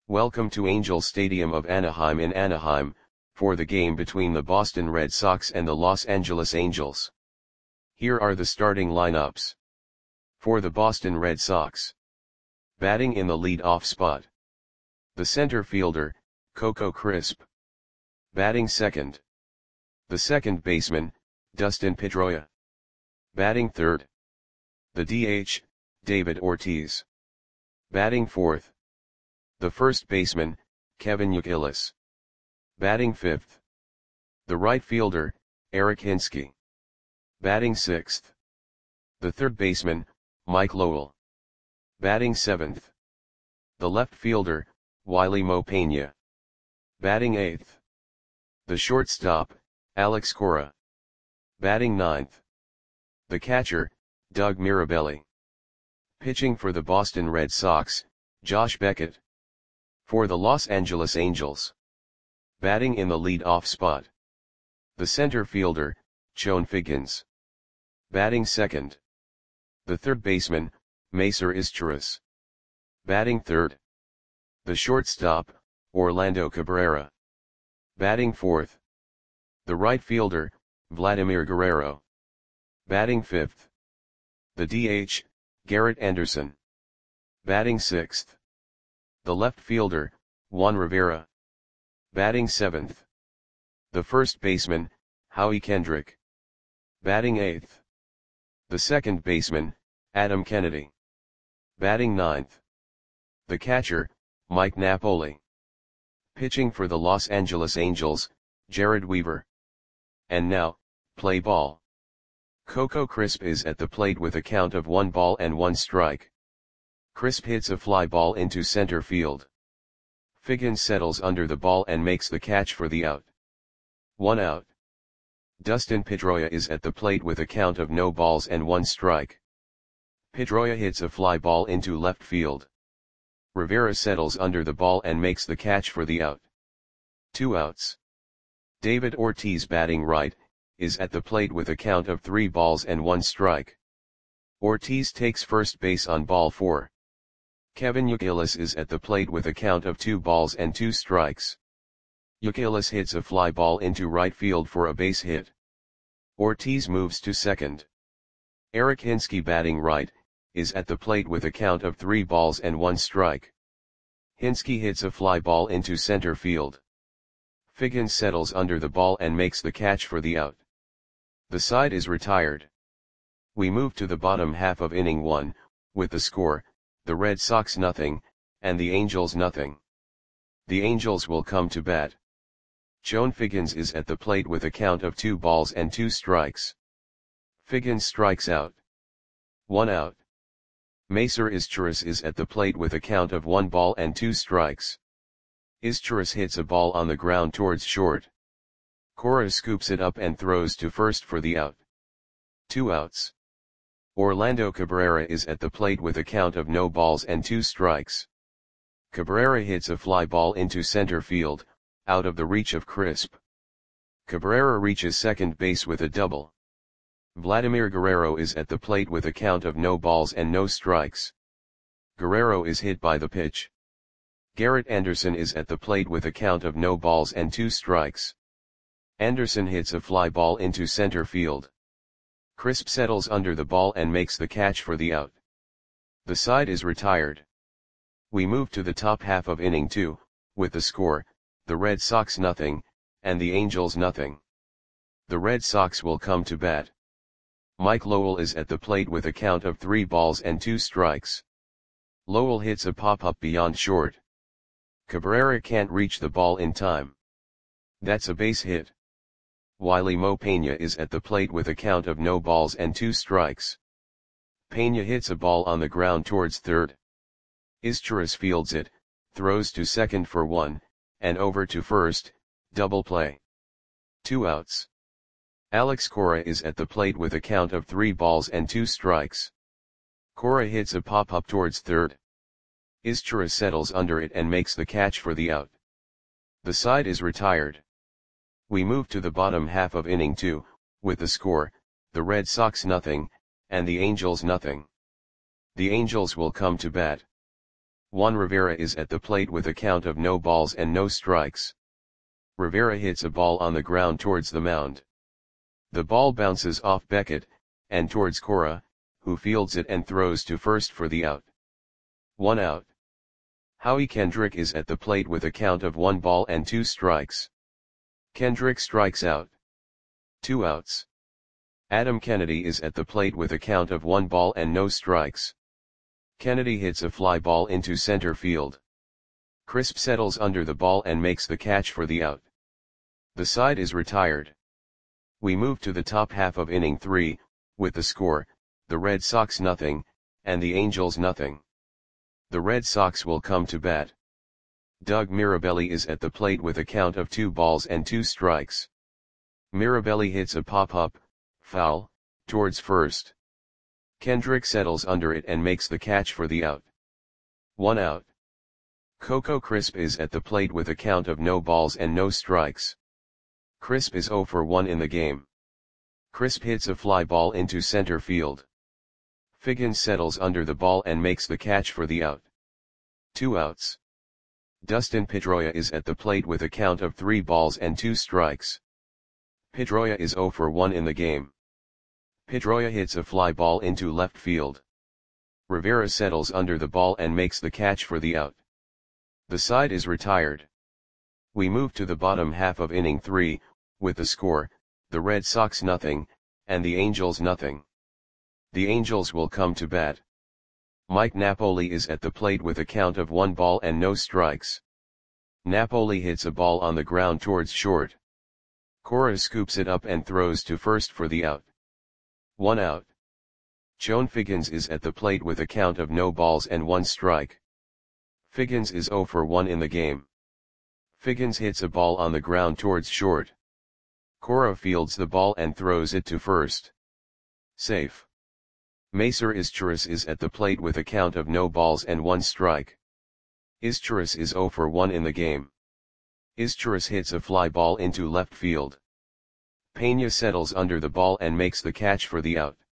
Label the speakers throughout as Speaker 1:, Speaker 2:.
Speaker 1: Welcome to Angel Stadium of Anaheim in Anaheim, for the game between the Boston Red Sox and the Los Angeles Angels. Here are the starting lineups. For the Boston Red Sox. Batting in the lead-off spot. The center fielder, Coco Crisp. Batting second. The second baseman, Dustin Pedroia. Batting third. The DH, David Ortiz. Batting fourth. The first baseman, Kevin Youkilis. Batting fifth. The right fielder, Eric Hinske. Batting sixth. The third baseman, Mike Lowell. Batting seventh. The left fielder, Wiley Mo Pena. Batting eighth. The shortstop, Alex Cora. Batting ninth. The catcher, Doug Mirabelli. Pitching for the Boston Red Sox, Josh Beckett. For the Los Angeles Angels. Batting in the lead-off spot. The center fielder, Chone Figgins. Batting second. The third baseman, Macer Izturis. Batting third. The shortstop, Orlando Cabrera. Batting fourth. The right fielder, Vladimir Guerrero. Batting fifth. The DH, Garrett Anderson. Batting sixth. The left fielder, Juan Rivera. Batting seventh. The first baseman, Howie Kendrick. Batting eighth. The second baseman, Adam Kennedy. Batting ninth. The catcher, Mike Napoli. Pitching for the Los Angeles Angels, Jared Weaver. And now, play ball. Coco Crisp is at the plate with a count of 1-1 Crisp hits a fly ball into center field. Figgins settles under the ball and makes the catch for the out. 1 out. Dustin Pedroia is at the plate with a count of 0-1. Pedroia hits a fly ball into left field. Rivera settles under the ball and makes the catch for the out. 2 outs. David Ortiz, batting right, is at the plate with a count of 3-1. Ortiz takes first base on ball 4. Kevin Youkilis is at the plate with a count of 2-2. Youkilis hits a fly ball into right field for a base hit. Ortiz moves to second. Eric Hinske, batting right, is at the plate with a count of 3-1. Hinske hits a fly ball into center field. Figgins settles under the ball and makes the catch for the out. The side is retired. We move to the bottom half of inning 1, with the score, the Red Sox 0, and the Angels 0. The Angels will come to bat. Chone Figgins is at the plate with a count of 2-2. Figgins strikes out. 1 out. Macer Izturis is at the plate with a count of 1-2. Izturis hits a ball on the ground towards short. Cora scoops it up and throws to first for the out. 2 outs. Orlando Cabrera is at the plate with a count of 0-2. Cabrera hits a fly ball into center field, out of the reach of Crisp. Cabrera reaches second base with a double. Vladimir Guerrero is at the plate with a count of 0-0. Guerrero is hit by the pitch. Garrett Anderson is at the plate with a count of 0-2. Anderson hits a fly ball into center field. Crisp settles under the ball and makes the catch for the out. The side is retired. We move to the top half of inning 2, with the score, the Red Sox 0, and the Angels 0. The Red Sox will come to bat. Mike Lowell is at the plate with a count of 3-2. Lowell hits a pop-up beyond short. Cabrera can't reach the ball in time. That's a base hit. Wiley Mo Pena is at the plate with a count of 0-2. Pena hits a ball on the ground towards third. Izturis fields it, throws to second for 1, and over to first, double play. 2 outs. Alex Cora is at the plate with a count of 3-2. Cora hits a pop-up towards third. Izturis settles under it and makes the catch for the out. The side is retired. We move to the bottom half of inning 2, with the score, the Red Sox 0, and the Angels 0. The Angels will come to bat. Juan Rivera is at the plate with a count of no balls and no strikes. Rivera hits a ball on the ground towards the mound. The ball bounces off Beckett, and towards Cora, who fields it and throws to first for the out. 1 out. Howie Kendrick is at the plate with a count of 1 ball and 2 strikes. Kendrick strikes out. 2 outs. Adam Kennedy is at the plate with a count of 1 ball and no strikes. Kennedy hits a fly ball into center field. Crisp settles under the ball and makes the catch for the out. The side is retired. We move to the top half of inning 3, with the score, the Red Sox 0, and the Angels 0. The Red Sox will come to bat. Doug Mirabelli is at the plate with a count of 2 balls and 2 strikes. Mirabelli hits a pop-up, foul, towards first. Kendrick settles under it and makes the catch for the out. 1 out. Coco Crisp is at the plate with a count of no balls and no strikes. Crisp is 0 for 1 in the game. Crisp hits a fly ball into center field. Figgins settles under the ball and makes the catch for the out. 2 outs. Dustin Pedroia is at the plate with a count of 3 balls and 2 strikes. Pedroia is 0 for 1 in the game. Pedroia hits a fly ball into left field. Rivera settles under the ball and makes the catch for the out. The side is retired. We move to the bottom half of inning 3, with the score, the Red Sox 0, and the Angels 0. The Angels will come to bat. Mike Napoli is at the plate with a count of 1 ball and no strikes. Napoli hits a ball on the ground towards short. Cora scoops it up and throws to first for the out. 1 out. Joan Figgins is at the plate with a count of no balls and 1 strike. Figgins is 0 for 1 in the game. Figgins hits a ball on the ground towards short. Cora fields the ball and throws it to first. Safe. Macer Izturis is at the plate with a count of no balls and 1 strike. Izturis is 0 for 1 in the game. Izturis hits a fly ball into left field. Pena settles under the ball and makes the catch for the out.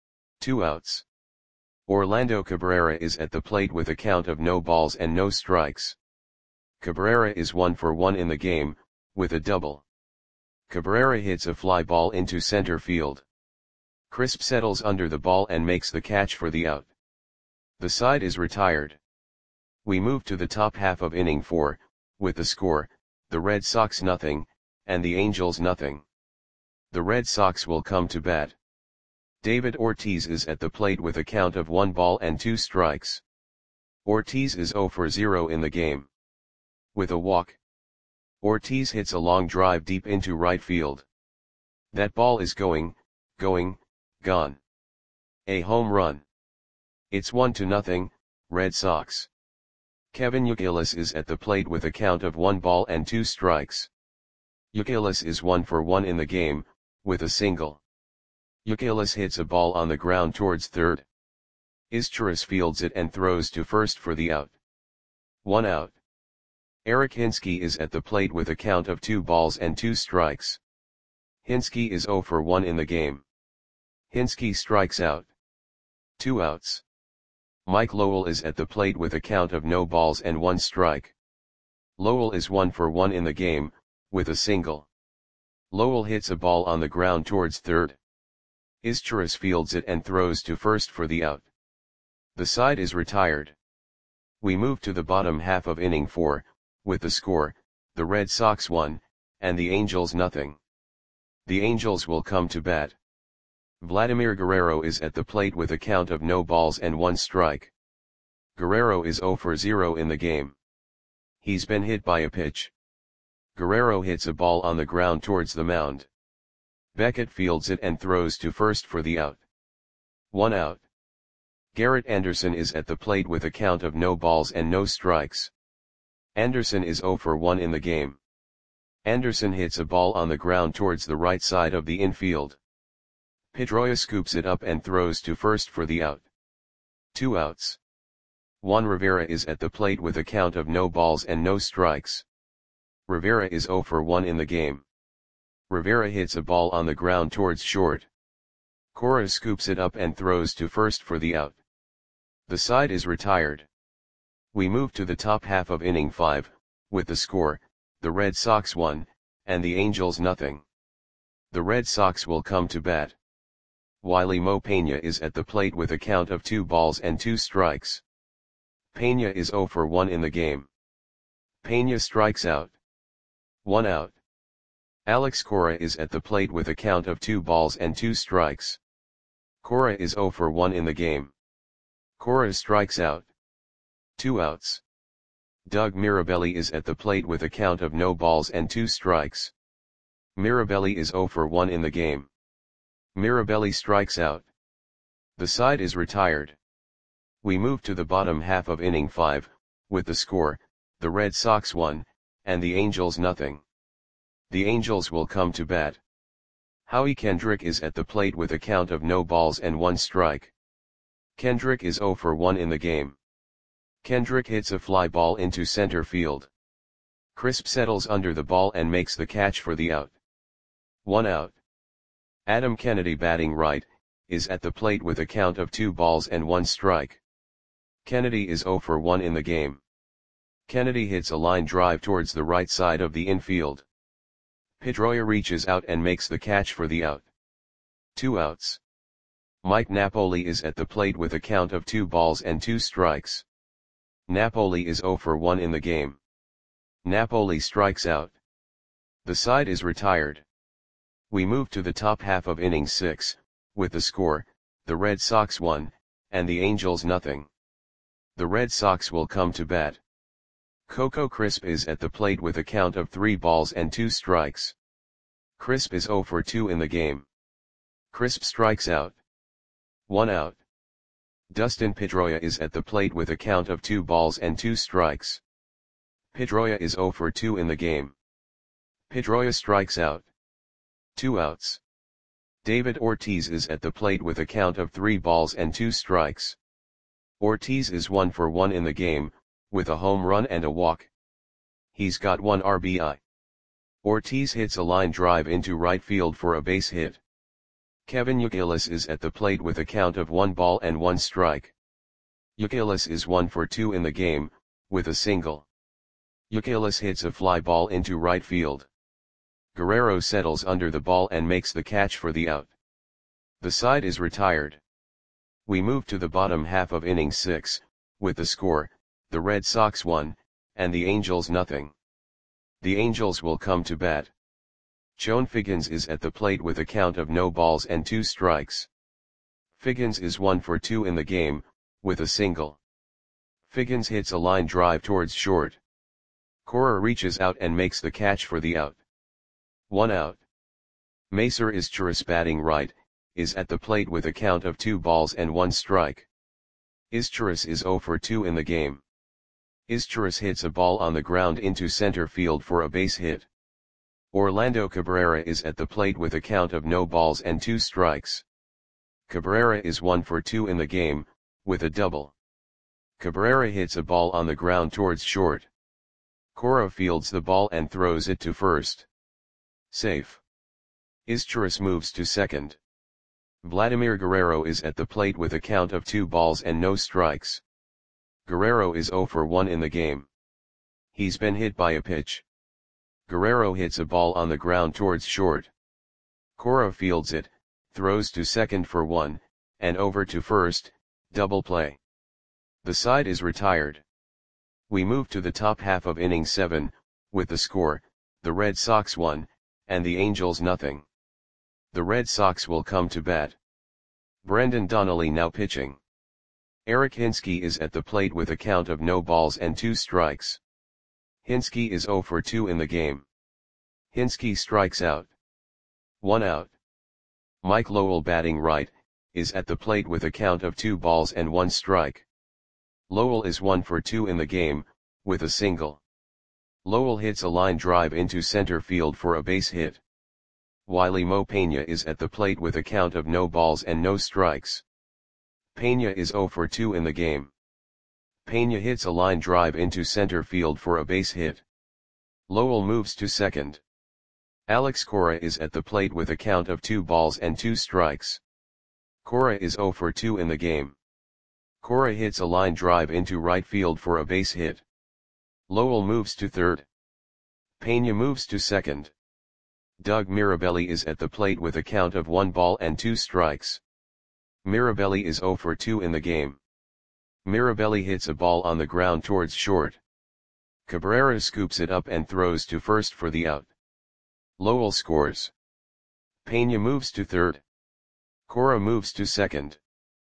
Speaker 1: 2 outs. Orlando Cabrera is at the plate with a count of no balls and no strikes. Cabrera is 1 for 1 in the game, with a double. Cabrera hits a fly ball into center field. Crisp settles under the ball and makes the catch for the out. The side is retired. We move to the top half of inning 4, with the score, the Red Sox 0, and the Angels 0. The Red Sox will come to bat. David Ortiz is at the plate with a count of 1 ball and 2 strikes. Ortiz is 0 for 0 in the game. With a walk, Ortiz hits a long drive deep into right field. That ball is going, gone. A home run. It's 1-0, Red Sox. Kevin Youkilis is at the plate with a count of 1 ball and 2 strikes. Youkilis is 1 for 1 in the game, with a single. Youkilis hits a ball on the ground towards third. Izturis fields it and throws to first for the out. 1 out. Eric Hinske is at the plate with a count of 2 balls and 2 strikes. Hinske is 0 for 1 in the game. Hinske strikes out. 2 outs. Mike Lowell is at the plate with a count of no balls and 1 strike. Lowell is 1 for 1 in the game, with a single. Lowell hits a ball on the ground towards third. Izturis fields it and throws to first for the out. The side is retired. We move to the bottom half of inning 4, with the score, the Red Sox 1, and the Angels 0. The Angels will come to bat. Vladimir Guerrero is at the plate with a count of no balls and 1 strike. Guerrero is 0 for 0 in the game. He's been hit by a pitch. Guerrero hits a ball on the ground towards the mound. Beckett fields it and throws to first for the out. 1 out. Garrett Anderson is at the plate with a count of no balls and no strikes. Anderson is 0 for 1 in the game. Anderson hits a ball on the ground towards the right side of the infield. Pedroia scoops it up and throws to first for the out. 2 outs. Juan Rivera is at the plate with a count of no balls and no strikes. Rivera is 0 for 1 in the game. Rivera hits a ball on the ground towards short. Cora scoops it up and throws to first for the out. The side is retired. We move to the top half of inning 5, with the score, the Red Sox 1, and the Angels nothing. The Red Sox will come to bat. Wiley Mo Peña is at the plate with a count of 2 balls and 2 strikes. Peña is 0 for 1 in the game. Peña strikes out. 1 out. Alex Cora is at the plate with a count of 2 balls and 2 strikes. Cora is 0 for 1 in the game. Cora strikes out. 2 outs. Doug Mirabelli is at the plate with a count of no balls and 2 strikes. Mirabelli is 0 for 1 in the game. Mirabelli strikes out. The side is retired. We move to the bottom half of inning 5, with the score, the Red Sox 1, and the Angels nothing. The Angels will come to bat. Howie Kendrick is at the plate with a count of no balls and 1 strike. Kendrick is 0 for 1 in the game. Kendrick hits a fly ball into center field. Crisp settles under the ball and makes the catch for the out. 1 out. Adam Kennedy, batting right, is at the plate with a count of 2 balls and 1 strike. Kennedy is 0 for 1 in the game. Kennedy hits a line drive towards the right side of the infield. Pedroia reaches out and makes the catch for the out. 2 outs. Mike Napoli is at the plate with a count of 2 balls and 2 strikes. Napoli is 0 for 1 in the game. Napoli strikes out. The side is retired. We move to the top half of inning 6, with the score, the Red Sox 1, and the Angels nothing. The Red Sox will come to bat. Coco Crisp is at the plate with a count of 3 balls and 2 strikes. Crisp is 0 for 2 in the game. Crisp strikes out. 1 out. Dustin Pedroia is at the plate with a count of 2 balls and 2 strikes. Pedroia is 0 for 2 in the game. Pedroia strikes out. 2 outs. David Ortiz is at the plate with a count of 3 balls and 2 strikes. Ortiz is 1 for 1 in the game, with a home run and a walk. He's got 1 RBI. Ortiz hits a line drive into right field for a base hit. Kevin Youkilis is at the plate with a count of 1 ball and 1 strike. Youkilis is 1 for 2 in the game, with a single. Youkilis hits a fly ball into right field. Guerrero settles under the ball and makes the catch for the out. The side is retired. We move to the bottom half of inning 6, with the score, the Red Sox 1, and the Angels nothing. The Angels will come to bat. Joan Figgins is at the plate with a count of no balls and 2 strikes. Figgins is 1 for 2 in the game, with a single. Figgins hits a line drive towards short. Cora reaches out and makes the catch for the out. 1 out. Macer Izturis, batting right, is at the plate with a count of 2 balls and 1 strike. Izturis is 0 for 2 in the game. Izturis hits a ball on the ground into center field for a base hit. Orlando Cabrera is at the plate with a count of no balls and 2 strikes. Cabrera is 1 for 2 in the game, with a double. Cabrera hits a ball on the ground towards short. Cora fields the ball and throws it to first. Safe. Izturis moves to second. Vladimir Guerrero is at the plate with a count of 2 balls and no strikes. Guerrero is 0 for 1 in the game. He's been hit by a pitch. Guerrero hits a ball on the ground towards short. Cora fields it, throws to second for 1, and over to first, double play. The side is retired. We move to the top half of inning 7, with the score, the Red Sox 1, and the Angels nothing. The Red Sox will come to bat. Brendan Donnelly now pitching. Eric Hinske is at the plate with a count of no balls and 2 strikes. Hinske is 0 for 2 in the game. Hinske strikes out. 1 out. Mike Lowell, batting right, is at the plate with a count of 2 balls and 1 strike. Lowell is 1 for 2 in the game, with a single. Lowell hits a line drive into center field for a base hit. Wiley Mo Peña is at the plate with a count of no balls and no strikes. Peña is 0 for 2 in the game. Peña hits a line drive into center field for a base hit. Lowell moves to second. Alex Cora is at the plate with a count of 2 balls and 2 strikes. Cora is 0 for 2 in the game. Cora hits a line drive into right field for a base hit. Lowell moves to third. Pena moves to second. Doug Mirabelli is at the plate with a count of 1 ball and 2 strikes. Mirabelli is 0 for 2 in the game. Mirabelli hits a ball on the ground towards short. Cabrera scoops it up and throws to first for the out. Lowell scores. Pena moves to third. Cora moves to second.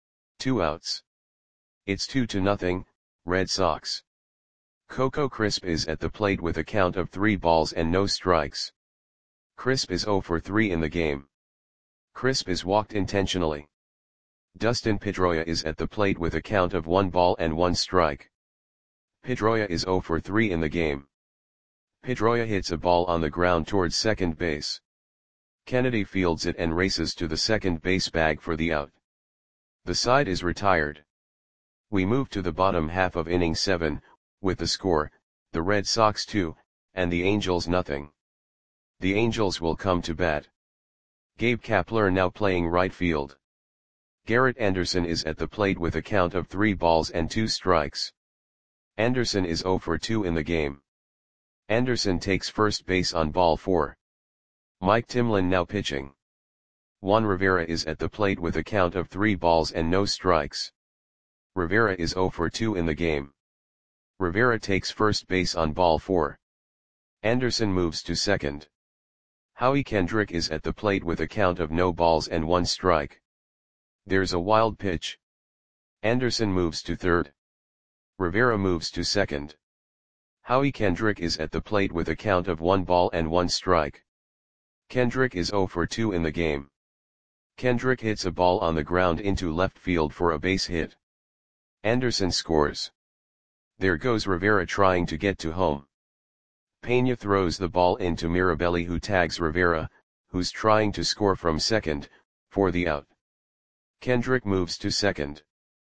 Speaker 1: 2 outs. It's 2-0, Red Sox. Coco Crisp is at the plate with a count of 3 balls and no strikes. Crisp is 0 for 3 in the game. Crisp is walked intentionally. Dustin Pedroia is at the plate with a count of 1 ball and 1 strike. Pedroia is 0 for 3 in the game. Pedroia hits a ball on the ground towards second base. Kennedy fields it and races to the second base bag for the out. The side is retired. We move to the bottom half of inning 7, with the score, the Red Sox 2, and the Angels nothing. The Angels will come to bat. Gabe Kapler now playing right field. Garrett Anderson is at the plate with a count of 3 balls and 2 strikes. Anderson is 0 for 2 in the game. Anderson takes first base on ball 4. Mike Timlin now pitching. Juan Rivera is at the plate with a count of 3 balls and no strikes. Rivera is 0 for 2 in the game. Rivera takes first base on ball 4. Anderson moves to second. Howie Kendrick is at the plate with a count of no balls and 1 strike. There's a wild pitch. Anderson moves to third. Rivera moves to second. Howie Kendrick is at the plate with a count of 1 ball and 1 strike. Kendrick is 0 for 2 in the game. Kendrick hits a ball on the ground into left field for a base hit. Anderson scores. There goes Rivera trying to get to home. Pena throws the ball into Mirabelli, who tags Rivera, who's trying to score from second, for the out. Kendrick moves to second.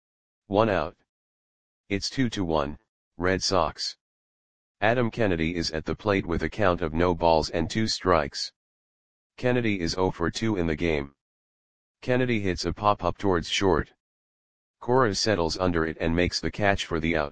Speaker 1: 1 out. It's 2-1, Red Sox. Adam Kennedy is at the plate with a count of no balls and 2 strikes. Kennedy is 0 for 2 in the game. Kennedy hits a pop-up towards short. Cora settles under it and makes the catch for the out.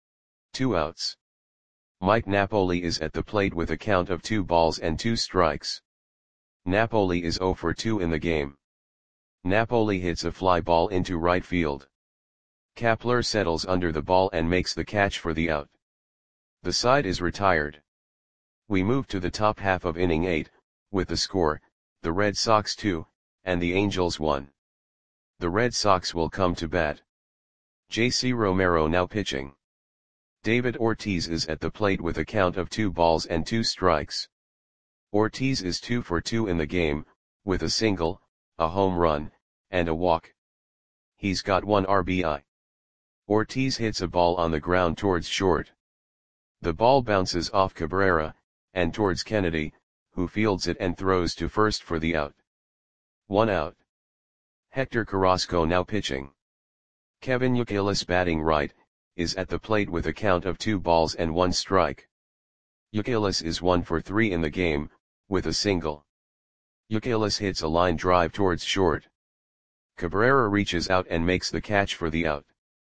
Speaker 1: 2 outs. Mike Napoli is at the plate with a count of 2 balls and 2 strikes. Napoli is 0 for 2 in the game. Napoli hits a fly ball into right field. Kapler settles under the ball and makes the catch for the out. The side is retired. We move to the top half of inning 8, with the score, the Red Sox 2, and the Angels 1. The Red Sox will come to bat. J.C. Romero now pitching. David Ortiz is at the plate with a count of 2 balls and 2 strikes. Ortiz is 2 for 2 in the game, with a single, a home run, and a walk. He's got 1 RBI. Ortiz hits a ball on the ground towards short. The ball bounces off Cabrera, and towards Kennedy, who fields it and throws to first for the out. 1 out. Hector Carrasco now pitching. Kevin Youkilis batting right, is at the plate with a count of 2 balls and 1 strike. Youkilis is 1 for 3 in the game, with a single. Youkilis hits a line drive towards short. Cabrera reaches out and makes the catch for the out.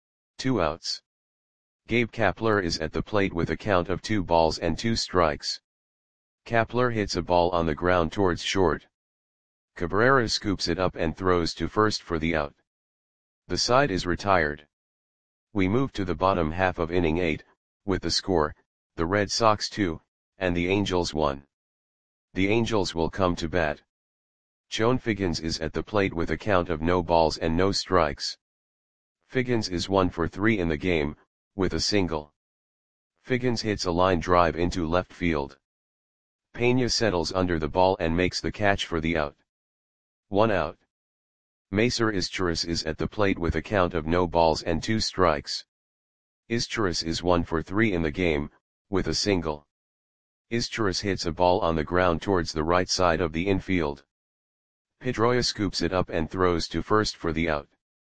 Speaker 1: 2 outs. Gabe Kapler is at the plate with a count of 2 balls and 2 strikes. Kapler hits a ball on the ground towards short. Cabrera scoops it up and throws to first for the out. The side is retired. We move to the bottom half of inning 8, with the score, the Red Sox 2, and the Angels 1. The Angels will come to bat. Joan Figgins is at the plate with a count of no balls and no strikes. Figgins is 1 for 3 in the game, with a single. Figgins hits a line drive into left field. Pena settles under the ball and makes the catch for the out. 1 out. Macer Izturis is at the plate with a count of no balls and 2 strikes. Izturis is 1 for 3 in the game, with a single. Izturis hits a ball on the ground towards the right side of the infield. Pedroia scoops it up and throws to first for the out.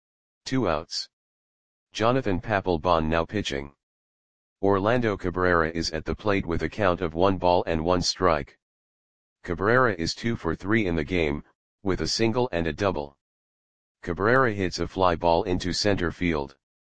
Speaker 1: 2 outs. Jonathan Papelbon now pitching. Orlando Cabrera is at the plate with a count of 1 ball and 1 strike. Cabrera is 2 for 3 in the game, with a single and a double. Cabrera hits a fly ball into center field.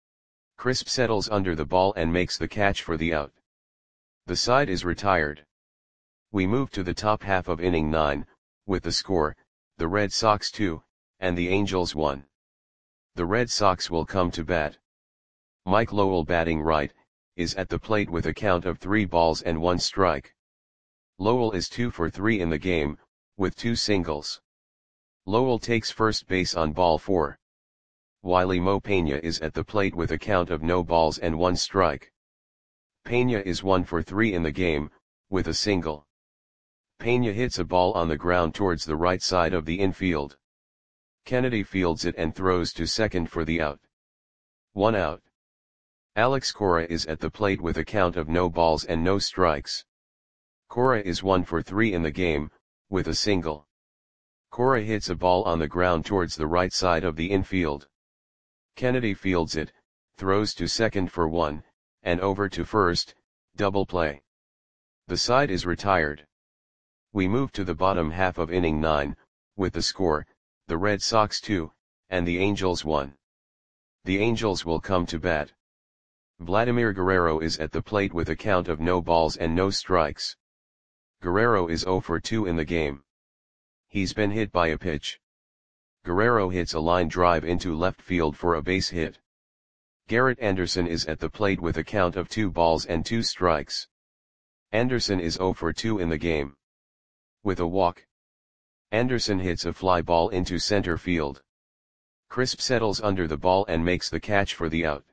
Speaker 1: Crisp settles under the ball and makes the catch for the out. The side is retired. We move to the top half of inning 9, with the score, the Red Sox 2, and the Angels 1. The Red Sox will come to bat. Mike Lowell, batting right, is at the plate with a count of 3 balls and 1 strike. Lowell is 2 for 3 in the game, with 2 singles. Lowell takes first base on ball 4. Wiley Mo Peña is at the plate with a count of no balls and 1 strike. Peña is 1 for 3 in the game, with a single. Peña hits a ball on the ground towards the right side of the infield. Kennedy fields it and throws to second for the out. 1 out. Alex Cora is at the plate with a count of no balls and no strikes. Cora is 1 for 3 in the game, with a single. Cora hits a ball on the ground towards the right side of the infield. Kennedy fields it, throws to second for 1, and over to first, double play. The side is retired. We move to the bottom half of inning 9, with the score, the Red Sox 2, and the Angels 1. The Angels will come to bat. Vladimir Guerrero is at the plate with a count of no balls and no strikes. Guerrero is 0 for 2 in the game. He's been hit by a pitch. Guerrero hits a line drive into left field for a base hit. Garrett Anderson is at the plate with a count of 2 balls and 2 strikes. Anderson is 0 for 2 in the game. With a walk. Anderson hits a fly ball into center field. Crisp settles under the ball and makes the catch for the out.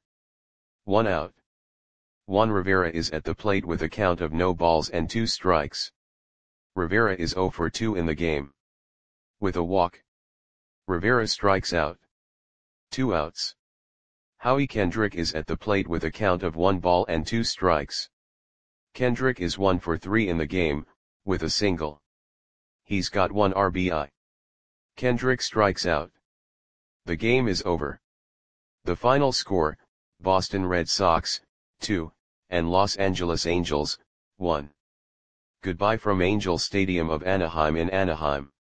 Speaker 1: 1 out. Juan Rivera is at the plate with a count of no balls and 2 strikes. Rivera is 0 for 2 in the game. With a walk. Rivera strikes out. 2 outs. Howie Kendrick is at the plate with a count of 1 ball and 2 strikes. Kendrick is 1 for 3 in the game, with a single. He's got 1 RBI. Kendrick strikes out. The game is over. The final score, Boston Red Sox, 2, and Los Angeles Angels, 1. Goodbye from Angel Stadium of Anaheim in Anaheim.